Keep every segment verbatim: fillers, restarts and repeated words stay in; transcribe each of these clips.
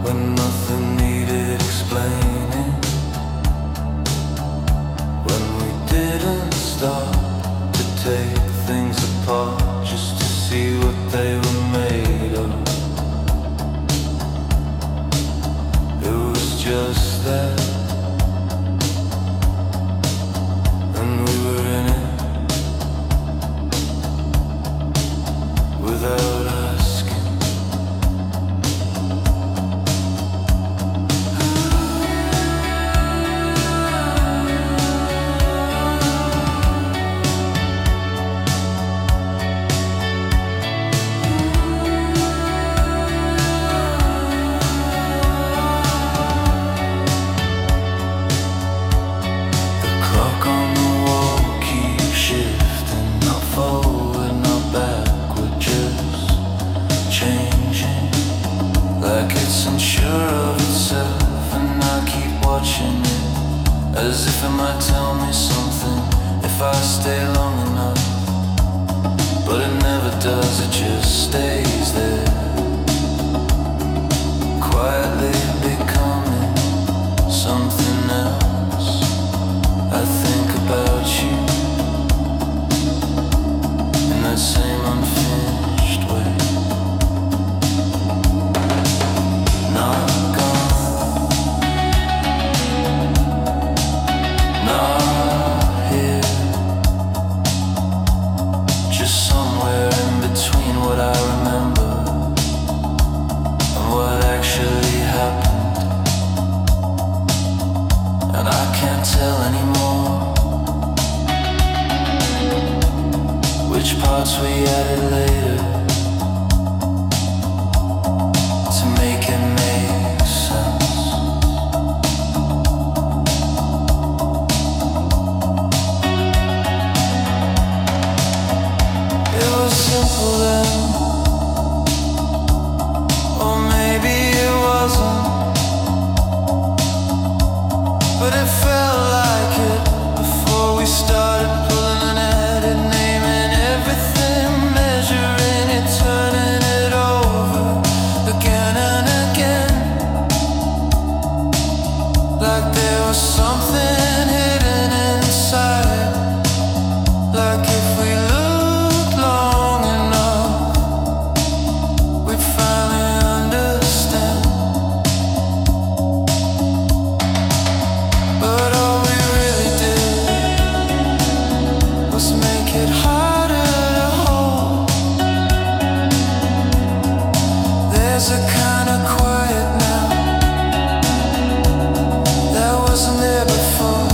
when nothing needed explaining, when we didn't stop to take things apart just to see what they were made of. It was just that, and we were in it without asking. As if it might tell me something if I stay long enough. But it never does, it just stays there, quietly becoming something else. I think about you in that same unfinished way. Not what I remember and what actually happened, and I can't tell anymore which parts we added later to make it make sense. It was simple then. But it felt like it before we started pulling and at it, naming everything, measuring it, turning it over again and again, like there was something hidden inside, like if we looked long enough, we'd finally understand. But all we really did was make it harder to hold. There's a kind of quiet now that wasn't there before.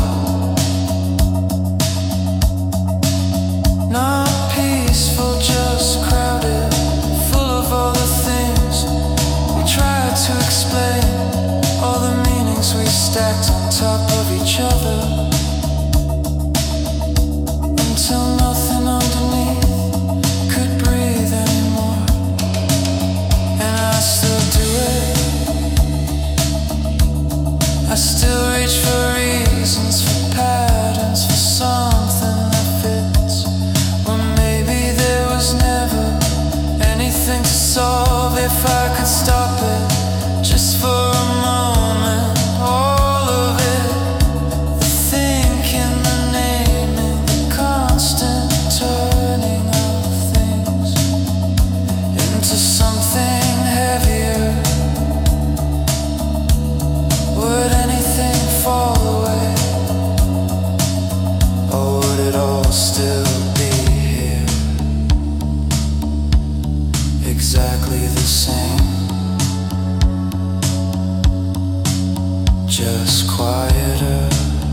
Not peaceful, just crowded, full of all the things we tried to explain, all the meanings we stacked on top of each other, until nothing underneath could breathe anymore. And I still do it, I still reach for reasons, for patterns, for something that fits, when maybe there was never anything to solve if I could stop it just for a moment. All of it, the thinking, the naming, the constant turning of things into something heavier. Would anything fall away, or would it all still be here, exactly the same? Just quieter,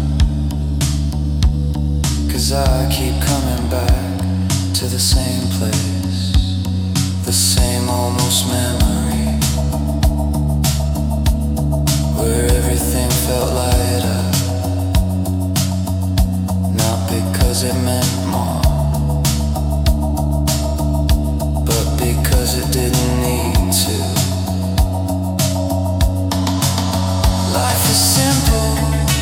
'cause I keep coming back to the same place, the same almost memory, where everything felt lighter, not because it meant more, but because it didn't need to. Life is simple,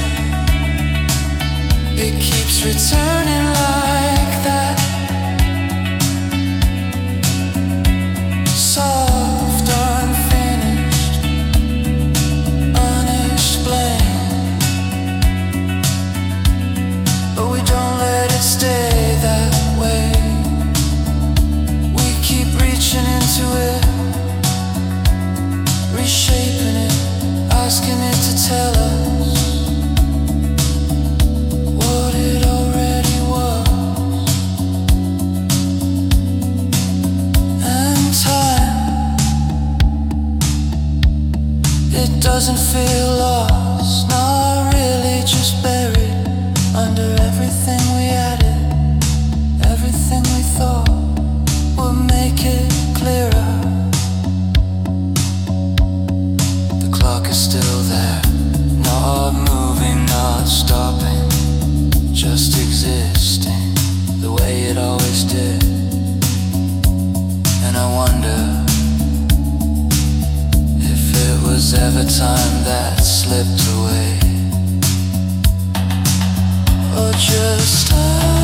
it keeps returning like that. Soft, unfinished, It doesn't feel lost, not really, just buried under everything we added, everything we thought would make it clearer. The clock is still there, not moving, not stopping, just existing the way it always did. And I wonder if it was ever time that slipped away, or just I